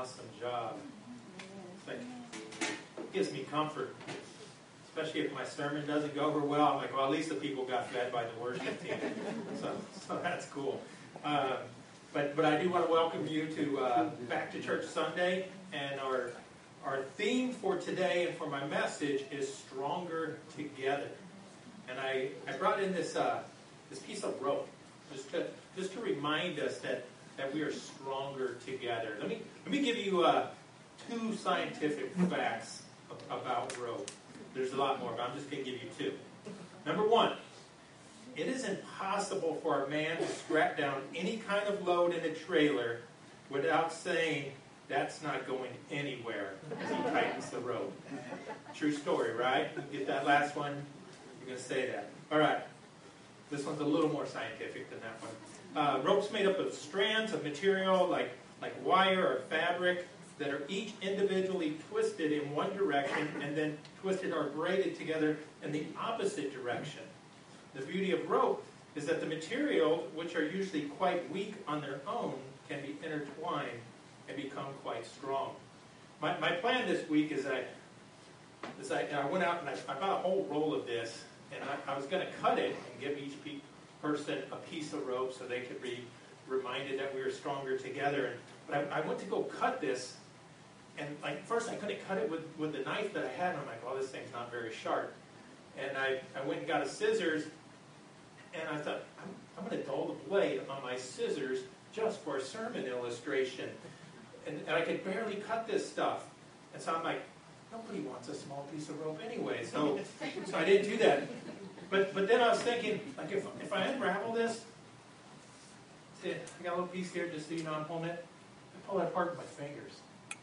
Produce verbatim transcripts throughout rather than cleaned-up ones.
awesome job. It's like, it gives me comfort, especially if my sermon doesn't go over well. I'm like, well, at least the people got fed by the worship team. So, so that's cool. Uh, but but I do want to welcome you to uh, Back to Church Sunday, and our our theme for today and for my message is Stronger Together. And I, I brought in this uh, this piece of rope just to just to remind us that, that we are stronger together. Let me let me give you uh, two scientific facts about rope. There's a lot more, but I'm just going to give you two. Number one, it is impossible for a man to strap down any kind of load in a trailer without saying, "That's not going anywhere," as he tightens the rope. True story, right? You get that last one? You're going to say that. All right. This one's a little more scientific than that one. Uh, rope's made up of strands of material like, like wire or fabric that are each individually twisted in one direction and then twisted or braided together in the opposite direction. The beauty of rope is that the materials, which are usually quite weak on their own, can be intertwined and become quite strong. My, my plan this week is I, is I, I went out and I, I bought a whole roll of this, and I, I was going to cut it and give each pe- person a piece of rope so they could be reminded that we were stronger together. And, but I, I went to go cut this, and like first I couldn't cut it with, with the knife that I had, and I'm like, well, this thing's not very sharp. And I, I went and got a scissors, and I thought, I'm, I'm going to dull the blade on my scissors just for a sermon illustration. And, and I could barely cut this stuff. And so I'm like, nobody wants a small piece of rope anyway. So, so I didn't do that. But but then I was thinking, like if if I unravel this, see, I got a little piece here just so you know I'm holding it. I pull that apart with my fingers.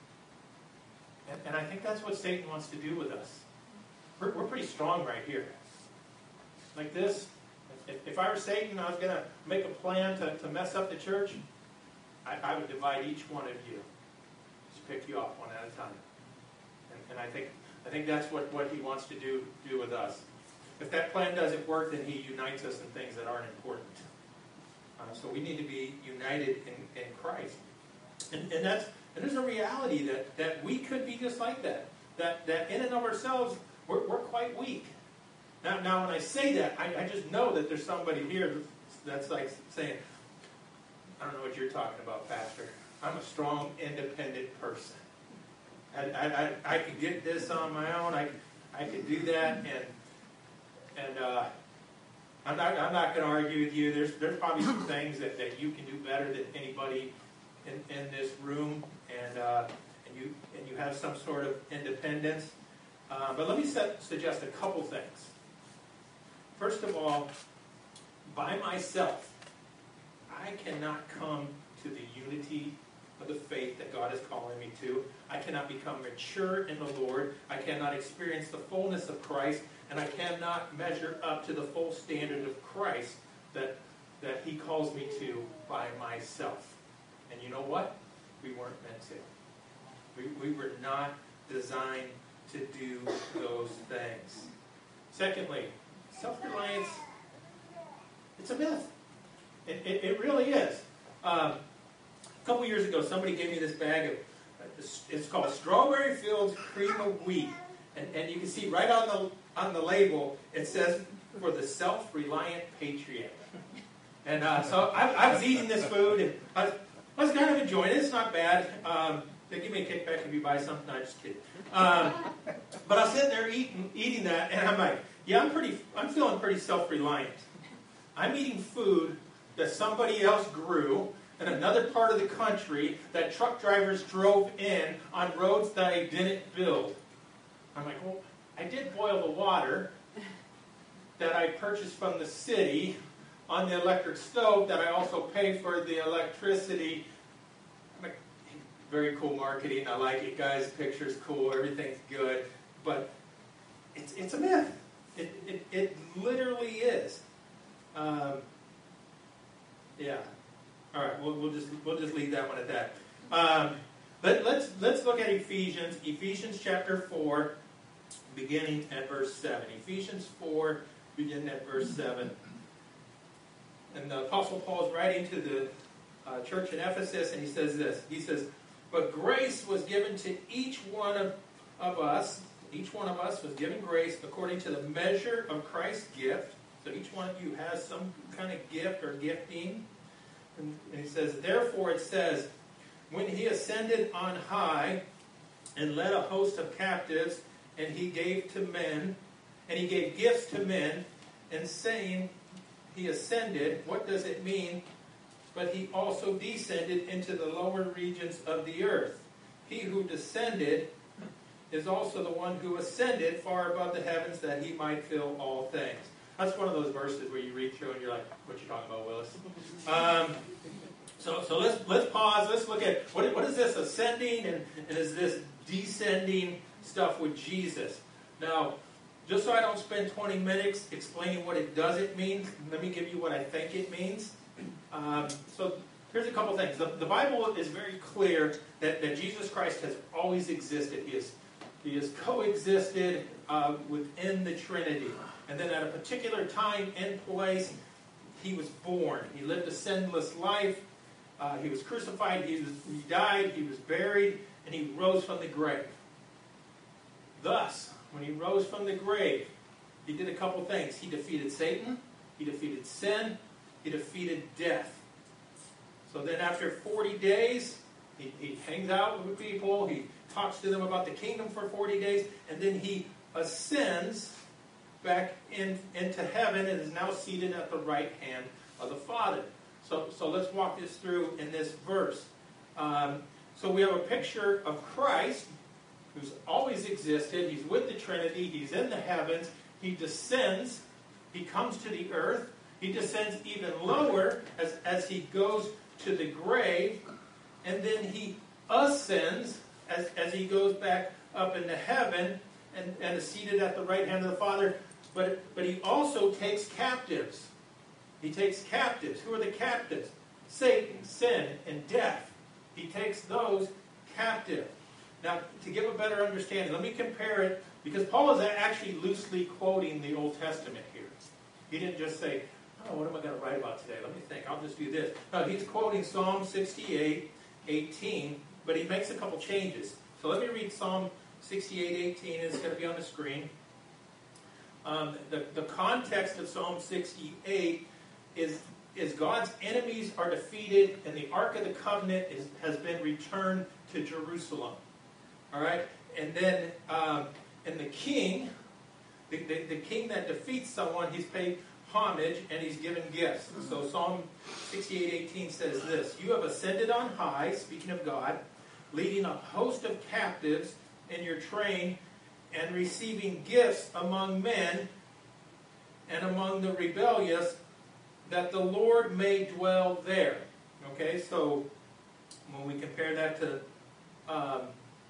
And, and I think that's what Satan wants to do with us. We're, we're pretty strong right here. Like this. If, if I were Satan, I was going to make a plan to, to mess up the church, I, I would divide each one of you. Just pick you off one at a time. And, and I think I think that's what, what he wants to do, do with us. If that plan doesn't work, then he unites us in things that aren't important. Uh, so we need to be united in, in Christ. And, and that's and there's a reality that, that we could be just like that. That that in and of ourselves, we're, we're quite weak. Now, now, when I say that, I, I just know that there's somebody here that's like saying, I don't know what you're talking about, Pastor. I'm a strong, independent person. I, I, I, I could get this on my own. I, I could do that, and and uh, I'm not I'm not going to argue with you. There's there's probably some things that, that you can do better than anybody in, in this room, and uh, and you and you have some sort of independence. Uh, but let me set, suggest a couple things. First of all, by myself, I cannot come to the unity of the faith that God is calling me to. I cannot become mature in the Lord. I cannot experience the fullness of Christ, and I cannot measure up to the full standard of Christ that, that he calls me to by myself. And you know what? We weren't meant to. We, we were not designed to do those things. Secondly, self-reliance, it's a myth. It, it, it really is. Um, a couple years ago, somebody gave me this bag of, it's called a Strawberry Fields Cream of Wheat. And, and you can see right on the on the label, it says, for the self-reliant patriot. And uh, so I, I was eating this food, and I was, I was kind of enjoying it. It's not bad. Um, they give me a kickback if you buy something. No, just kidding. Um, but I was sitting there eating, eating that, and I'm like, yeah, I'm pretty. I'm feeling pretty self-reliant. I'm eating food that somebody else grew in another part of the country that truck drivers drove in on roads that I didn't build. I'm like, well, I did boil the water that I purchased from the city on the electric stove that I also pay for the electricity. I'm like, very cool marketing. I like it, guys. Picture's cool. Everything's good. But it's it's a myth. It it, it literally is. Um, yeah. All right. We'll we'll just we'll just leave that one at that. Um, let, let's let's look at Ephesians. Ephesians chapter four, beginning at verse seven. Ephesians four, beginning at verse seven. And the Apostle Paul is writing to the uh, church in Ephesus, and he says this. He says, But grace was given to each one of, of us. Each one of us was given grace according to the measure of Christ's gift. So each one of you has some kind of gift or gifting. And, and he says, therefore it says, when he ascended on high and led a host of captives, and he gave to men, and he gave gifts to men, and saying he ascended, what does it mean? But he also descended into the lower regions of the earth. He who descended is also the one who ascended far above the heavens that he might fill all things. That's one of those verses where you read through and you're like, what you talking about, Willis? Um, so so let's let's pause. Let's look at, what, what is this ascending and, and is this descending stuff with Jesus? Now, just so I don't spend twenty minutes explaining what it doesn't mean, let me give you what I think it means. Um, so here's a couple things. The, the Bible is very clear that, that Jesus Christ has always existed. He has, he has coexisted uh, within the Trinity. And then at a particular time and place, he was born. He lived a sinless life. Uh, he was crucified. He, was, he died. He was buried. And he rose from the grave. Thus, when he rose from the grave, he did a couple things. He defeated Satan. He defeated sin. He defeated death. So then after forty days, he, he hangs out with people. He talks to them about the kingdom for forty days. And then he ascends back in, into heaven and is now seated at the right hand of the Father. So, so let's walk this through in this verse. Um, so we have a picture of Christ, who's always existed. He's with the Trinity. He's in the heavens. He descends. He comes to the earth. He descends even lower as, as he goes to the grave. And then he ascends as, as he goes back up into heaven and, and is seated at the right hand of the Father. But, but he also takes captives. He takes captives. Who are the captives? Satan, sin, and death. He takes those captive. Now, to give a better understanding, let me compare it, because Paul is actually loosely quoting the Old Testament here. He didn't just say, oh, what am I going to write about today? Let me think. I'll just do this. No, he's quoting Psalm sixty-eight, eighteen, but he makes a couple changes. So let me read Psalm sixty-eight, eighteen. It's going to be on the screen. Um, the, the context of Psalm sixty-eight is, is God's enemies are defeated and the Ark of the Covenant is, has been returned to Jerusalem. All right? And then, um, and the king, the, the, the king that defeats someone, he's paid homage and he's given gifts. So Psalm sixty-eight, eighteen says this, you have ascended on high, speaking of God, leading a host of captives in your train, and receiving gifts among men and among the rebellious, that the Lord may dwell there. Okay, so when we compare that to um,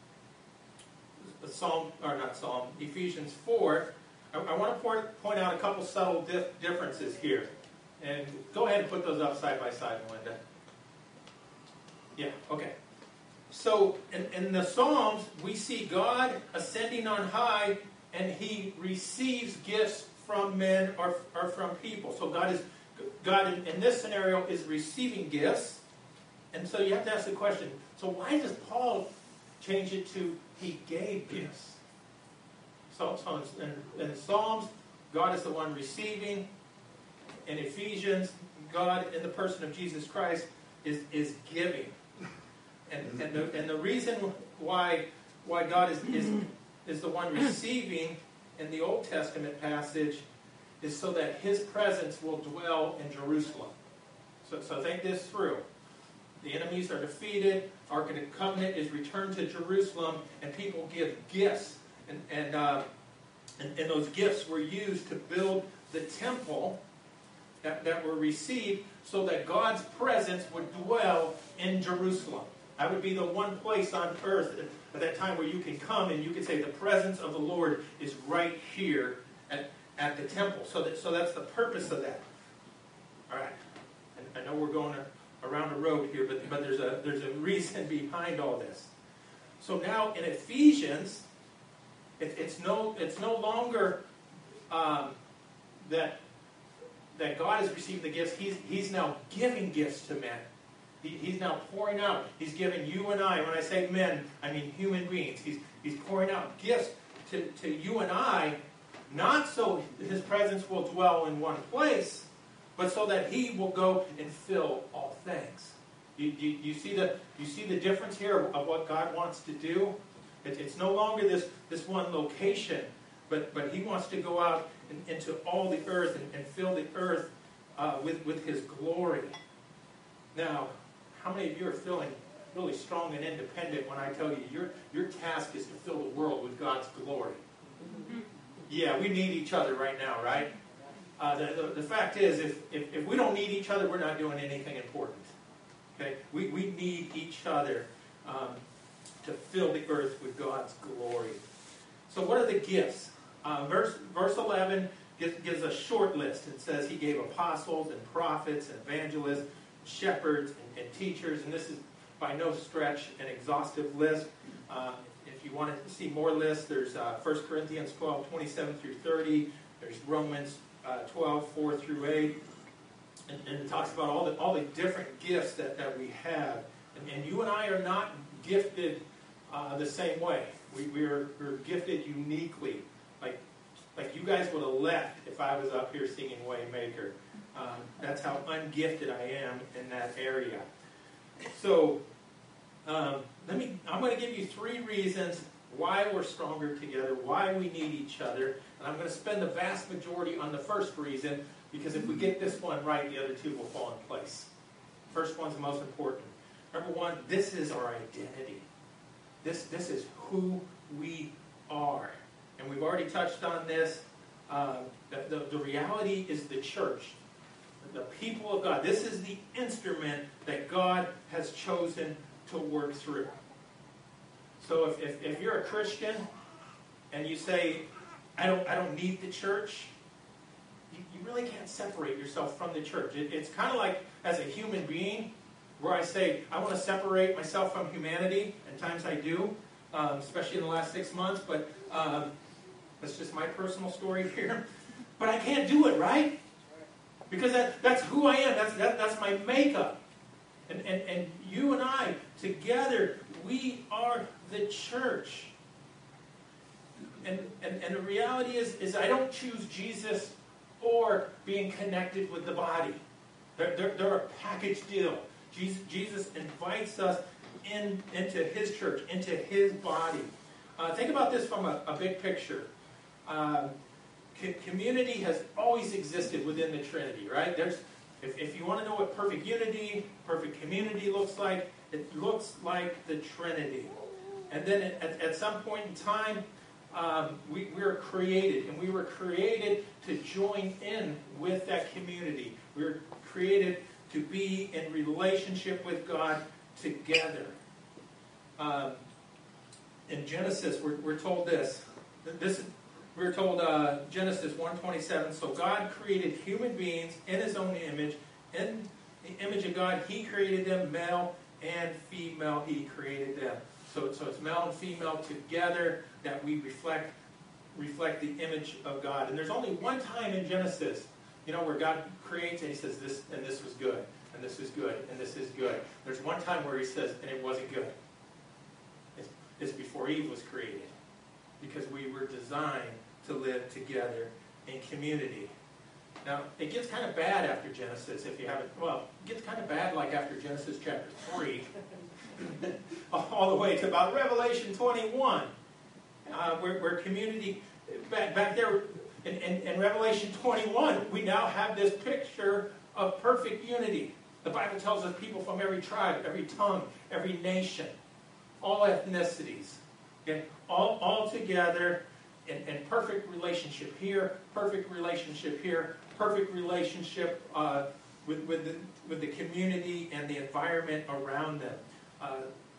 Psalm, or not Psalm, Ephesians four, I, I want to point, point out a couple subtle dif- differences here. And go ahead and put those up side by side, Melinda. Yeah, okay. So, in, in the Psalms, we see God ascending on high, and He receives gifts from men or, or from people. So God is, God in, in this scenario is receiving gifts, and so you have to ask the question, so why does Paul change it to He gave gifts? So, so in, in Psalms, God is the one receiving. In Ephesians, God in the person of Jesus Christ is, is giving. And, and, the, and the reason why why God is, is, is the one receiving in the Old Testament passage is so that His presence will dwell in Jerusalem. So, so think this through. The enemies are defeated, Ark of the Covenant is returned to Jerusalem, and people give gifts. And, and, uh, and, and those gifts were used to build the temple that, that were received so that God's presence would dwell in Jerusalem. That would be the one place on earth at that time where you can come and you can say the presence of the Lord is right here at, at the temple. So that so that's the purpose of that. All right. And I know we're going around the road here, but, but there's a there's a reason behind all this. So now in Ephesians, it, it's no it's no longer um, that that God is receiving the gifts. He's he's now giving gifts to men. He, he's now pouring out. He's giving you and I, when I say men, I mean human beings. He's, he's pouring out gifts to, to you and I, not so his presence will dwell in one place, but so that he will go and fill all things. You, you, you, see, the, you see the difference here of, of what God wants to do? It, it's no longer this, this one location, but, but he wants to go out in, into all the earth and, and fill the earth uh, with, with his glory. Now, how many of you are feeling really strong and independent when I tell you your, your task is to fill the world with God's glory? Mm-hmm. Yeah, we need each other right now, right? Uh, the, the, the fact is, if, if, if we don't need each other, we're not doing anything important. Okay? We, we need each other um, to fill the earth with God's glory. So what are the gifts? Uh, verse, verse eleven gives, gives a short list. It says he gave apostles and prophets and evangelists, shepherds and, and teachers. And this is by no stretch an exhaustive list. Uh, if you want to see more lists, there's uh, First Corinthians twelve, twenty-seven through thirty. There's Romans uh, twelve, four through eight. And, and it talks about all the, all the different gifts that, that we have. And, and you and I are not gifted uh, the same way. We, we're, we're gifted uniquely. Like, like you guys would have left if I was up here singing Waymaker. Um, that's how ungifted I am in that area. So, um, let me. I'm going to give you three reasons why we're stronger together, why we need each other, and I'm going to spend the vast majority on the first reason, because if we get this one right, the other two will fall in place. First one's the most important. Number one, this is our identity. This, this is who we are. And we've already touched on this. Uh, the, the, the reality is the church. The people of God. This is the instrument that God has chosen to work through. So if, if, if you're a Christian and you say, I don't, I don't need the church, you, you really can't separate yourself from the church. It, it's kind of like as a human being, where I say, I want to separate myself from humanity, and times I do, um, especially in the last six months, but um, that's just my personal story here. But I can't do it, right? Because that, that's who I am. That's, that, that's my makeup. And, and, and you and I, together, we are the church. And, and, and the reality is, is I don't choose Jesus or being connected with the body. They're, they're, they're a package deal. Jesus, Jesus invites us in, into his church, into his body. Uh, think about this from a, a big picture. Um, co- community has always existed within the Trinity, right? There's, if, if you want to know what perfect unity, perfect community looks like, it looks like the Trinity. And then at, at some point in time, um, we, we were created, and we were created to join in with that community. We were created to be in relationship with God together. Um, in Genesis, we're, we're told this. This we're told uh, Genesis one twenty-seven. So God created human beings in His own image. In the image of God, He created them, male and female. He created them. So, so it's male and female together that we reflect reflect the image of God. And there's only one time in Genesis, you know, where God creates and He says this and this was good, and this is good, and this is good. There's one time where He says, and it wasn't good. It's, it's before Eve was created. Because we were designed to live together in community. Now, it gets kind of bad after Genesis if you haven't, well, it gets kind of bad like after Genesis chapter three. All the way to about Revelation twenty-one. Uh, where, where community, back, back there, In, in, in Revelation twenty-one, we now have this picture of perfect unity. The Bible tells us people from every tribe, every tongue, every nation, all ethnicities, okay, all, all together in, in perfect relationship here, perfect relationship here, perfect relationship uh, with, with, the, with the community and the environment around them. Uh,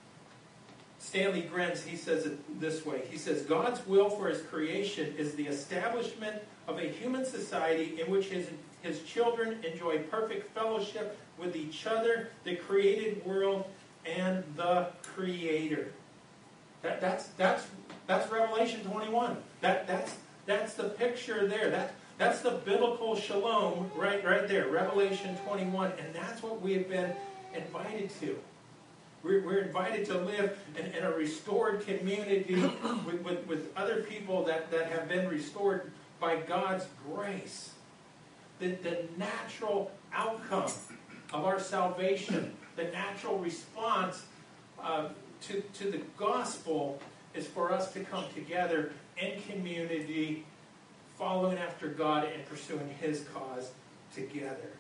Stanley Grenz, he says it this way. He says, God's will for His creation is the establishment of a human society in which His, his children enjoy perfect fellowship with each other, the created world, and the Creator. That, that's, that's, that's Revelation twenty-one. That, that's, that's the picture there. That, that's the biblical shalom right, right there, Revelation twenty-one. And that's what we have been invited to. We're, we're invited to live in, in a restored community with, with, with other people that, that have been restored by God's grace. The, the natural outcome of our salvation, the natural response uh, to, to the gospel is for us to come together in community, following after God and pursuing His cause together.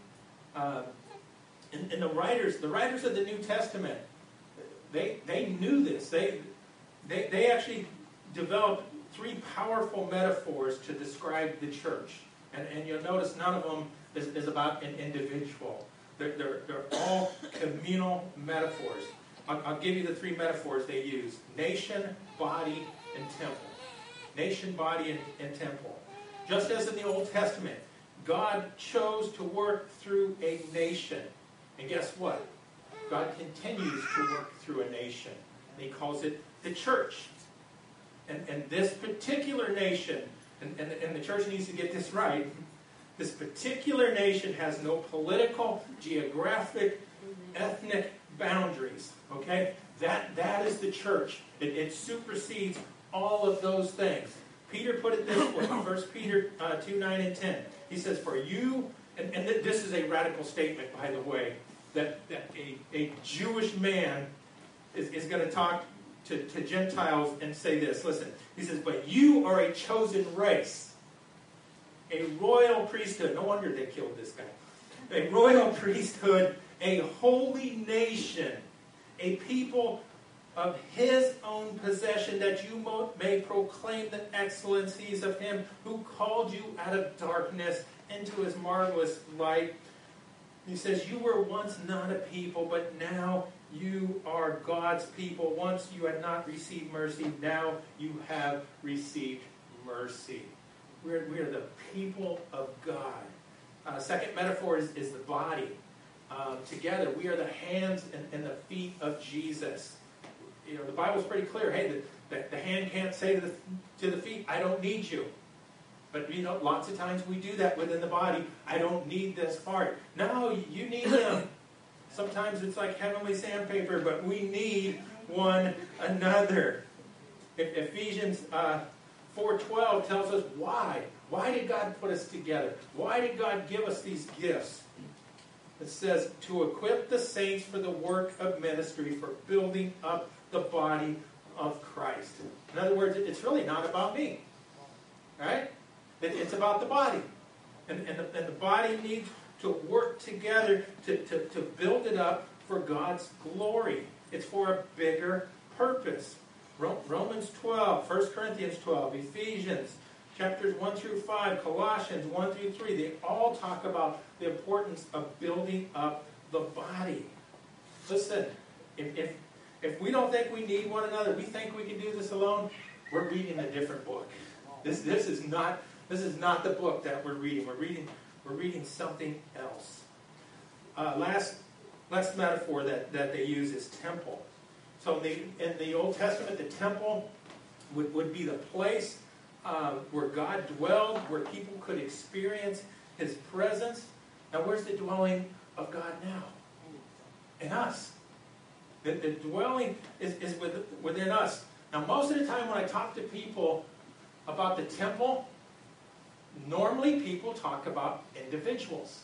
Uh, and, and the writers, the writers of the New Testament, they they knew this. They they they actually developed three powerful metaphors to describe the church. And, and you'll notice none of them is, is about an individual. They're, they're, they're all communal metaphors. I'll, I'll give you the three metaphors they use. Nation, body, and temple. Nation, body, and, and temple. Just as in the Old Testament, God chose to work through a nation. And guess what? God continues to work through a nation. And He calls it the church. And, and this particular nation, and, and, and the church needs to get this right, this particular nation has no political, geographic, ethnic boundaries. Okay? That, that is the church. It, it supersedes all of those things. Peter put it this way, First Peter uh, two, nine, and ten. He says, for you, and, and th- this is a radical statement, by the way, that, that a, a Jewish man is, is going to talk to, to Gentiles and say this. Listen, he says, but you are a chosen race, a royal priesthood. No wonder they killed this guy. A royal priesthood, a holy nation, a people of His own possession, that you may proclaim the excellencies of Him who called you out of darkness into His marvelous light. He says, you were once not a people, but now you are God's people. Once you had not received mercy, now you have received mercy. We're, we're the people of God. Uh, second metaphor is, is the body. Um, together, we are the hands and, and the feet of Jesus. You know, the Bible's pretty clear. Hey, the, the, the hand can't say to the, to the feet, I don't need you. But, you know, lots of times we do that within the body. I don't need this part. No, you need Him. Sometimes it's like heavenly sandpaper, but we need one another. If Ephesians uh, four twelve tells us why. Why did God put us together? Why did God give us these gifts? It says, to equip the saints for the work of ministry, for building up the body of Christ. In other words, it's really not about me. Right? It's about the body. And, and, the, and the body needs to work together to, to, to build it up for God's glory. It's for a bigger purpose. Romans twelve, First Corinthians twelve, Ephesians chapters one through five, Colossians one through three, they all talk about the importance of building up the body. Listen, if, if, if we don't think we need one another, we think we can do this alone, we're reading a different book. This, this is not, this is not the book that we're reading. We're reading, we're reading something else. Uh, last, last metaphor that, that they use is temple. So in the, in the Old Testament, the temple would, would be the place um, where God dwelled, where people could experience His presence. Now, where's the dwelling of God now? In us. The, the dwelling is, is with, within us. Now, most of the time when I talk to people about the temple, normally people talk about individuals.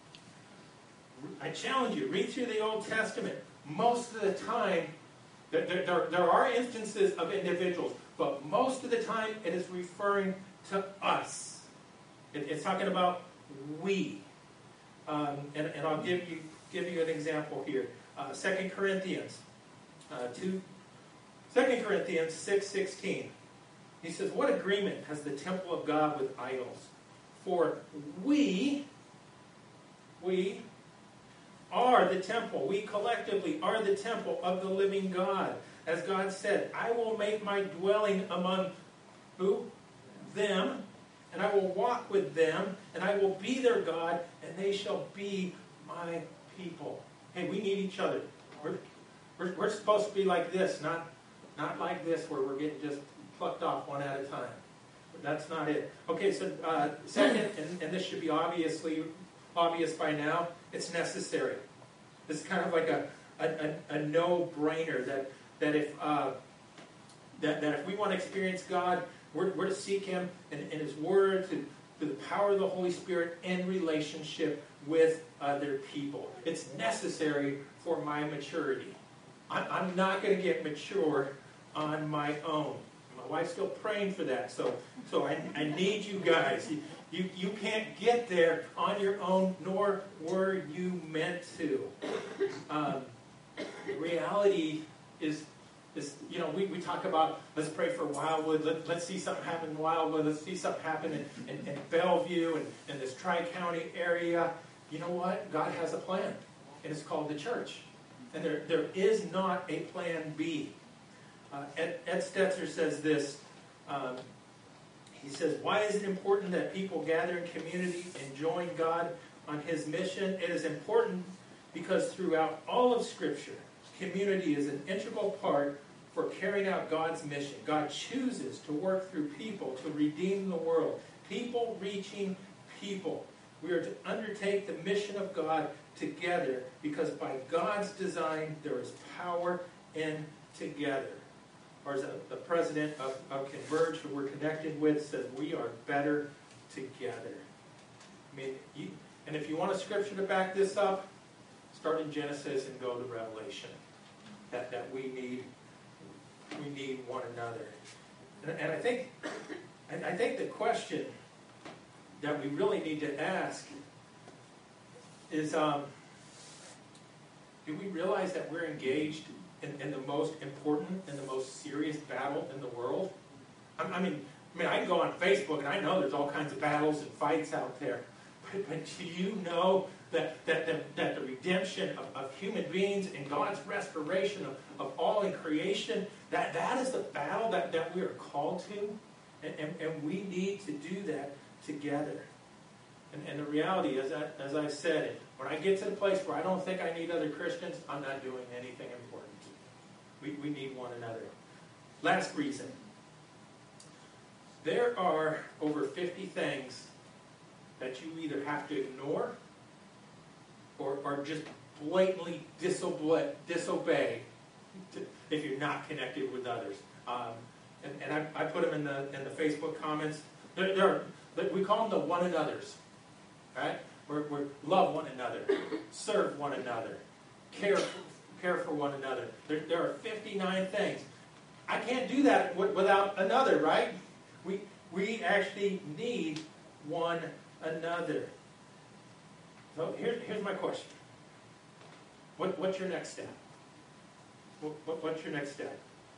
I challenge you, read through the Old Testament. Most of the time, there, there, there are instances of individuals, but most of the time it is referring to us. It, it's talking about we. Um, and, and I'll give you give you an example here. Uh, Second Corinthians uh, two, Second Corinthians six sixteen. He says, "What agreement has the temple of God with idols? For we, we are the temple. We collectively are the temple of the living God. As God said, I will make my dwelling among who? Them. And I will walk with them, and I will be their God, and they shall be my people." Hey, we need each other. We're, we're, we're supposed to be like this, not, not like this where we're getting just plucked off one at a time. But that's not it. Okay, so uh, second, and, and this should be obviously obvious by now, it's necessary. This is kind of like a, a, a, a no-brainer that, that, if, uh, that, that if we want to experience God, we're, we're to seek Him in, in His Word, to, to the power of the Holy Spirit in relationship with other people. It's necessary for my maturity. I'm, I'm not going to get mature on my own. My wife's still praying for that, so so I, I need you guys. You, you, you can't get there on your own, nor were you meant to. Um, reality is, is, you know, we, we talk about, let's pray for Wildwood, Let, let's see something happen in Wildwood, let's see something happen in, in, in Bellevue, and in this Tri-County area. You know what? God has a plan, and it's called the church. And there, there is not a plan B. Uh, Ed, Ed Stetzer says this. Um, he says, why is it important that people gather in community and join God on His mission? It is important because throughout all of Scripture, community is an integral part for carrying out God's mission. God chooses to work through people to redeem the world. People reaching people. We are to undertake the mission of God together because by God's design, there is power in together. Or as the president of, of Converge, who we're connected with, says, we are better together. I mean, you, and if you want a scripture to back this up, start in Genesis and go to Revelation. That that we need we need one another. And, and I think and I think the question that we really need to ask is, um, do we realize that we're engaged In, in the most important and the most serious battle in the world? I, I mean, I mean, I can go on Facebook and I know there's all kinds of battles and fights out there. But, but do you know that that, that, that the redemption of, of human beings and God's restoration of, of all in creation, that, that is the battle that, that we are called to? And, and, and we need to do that together. And, and the reality is, that, as I said, when I get to the place where I don't think I need other Christians, I'm not doing anything important. We, we need one another. Last reason. There are over fifty things that you either have to ignore or, or just blatantly disobey, disobey to, if you're not connected with others. Um, and and I, I put them in the in the Facebook comments. There, there are, we call them the one another's. Right? We're, we're love one another, serve one another, care for care for one another. There, there are fifty-nine things. I can't do that w- without another, right? We we actually need one another. So here, here's my question. What, what's your next step? What, what, what's your next step?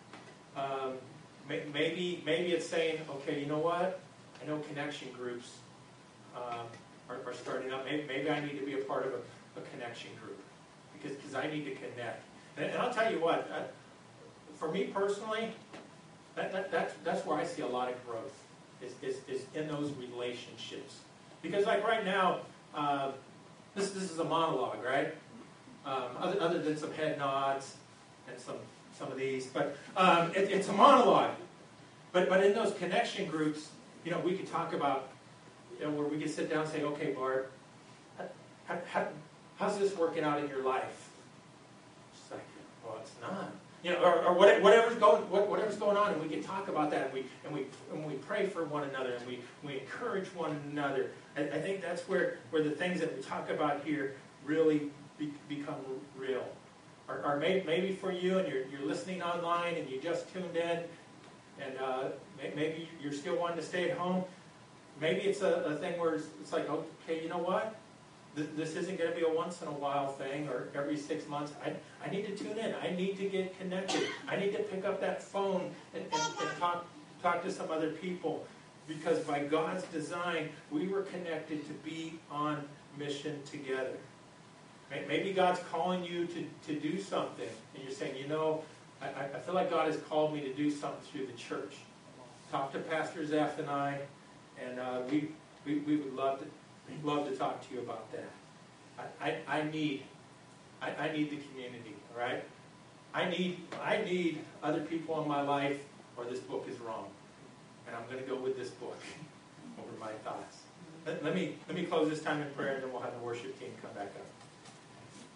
Um, may, maybe maybe it's saying, okay, you know what? I know connection groups um, are, are starting up. Maybe, maybe I need to be a part of a, a connection group. Because because I need to connect. And, and I'll tell you what, uh, for me personally, that, that, that's, that's where I see a lot of growth, is, is, is in those relationships. Because like right now, uh, this, this is a monologue, right? Um, other, other than some head nods and some, some of these. But um, it, it's a monologue. But, but in those connection groups, you know, we could talk about, you know, where we could sit down and say, okay, Bart, how, how, how's this working out in your life? It's like, well, it's not. You know, or, or whatever's going, whatever's going on, and we can talk about that, and we and we and we pray for one another, and we, we encourage one another. I, I think that's where, where the things that we talk about here really be, become real. Or, or maybe, maybe for you, and you're you're listening online, and you just tuned in, and uh, maybe you're still wanting to stay at home. Maybe it's a, a thing where it's, it's like, okay, you know what? This isn't going to be a once-in-a-while thing or every six months. I, I need to tune in. I need to get connected. I need to pick up that phone and, and, and talk, talk to some other people. Because by God's design, we were connected to be on mission together. Maybe God's calling you to, to do something. And you're saying, you know, I, I feel like God has called me to do something through the church. Talk to Pastor Zeph and I, and uh, we, we, we would love to I'd love to talk to you about that. I, I, I need I, I need the community, all right? I need I need other people in my life, or this book is wrong. And I'm going to go with this book over my thoughts. Let, let me let me close this time in prayer, and then we'll have the worship team come back up.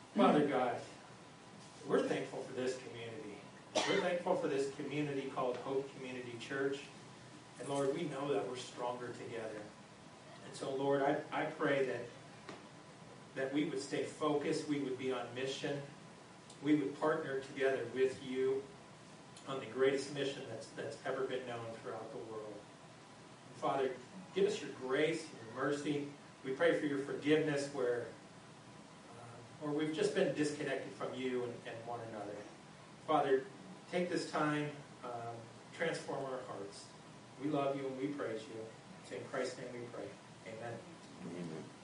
Father God, we're thankful for this community. We're thankful for this community called Hope Community Church. And Lord, we know that we're stronger together. And so, Lord, I, I pray that, that we would stay focused, we would be on mission, we would partner together with you on the greatest mission that's, that's ever been known throughout the world. And Father, give us your grace and your mercy. We pray for your forgiveness where, uh, where we've just been disconnected from you and, and one another. Father, take this time, um, transform our hearts. We love you and we praise you. It's in Christ's name we pray. Amen. Amen.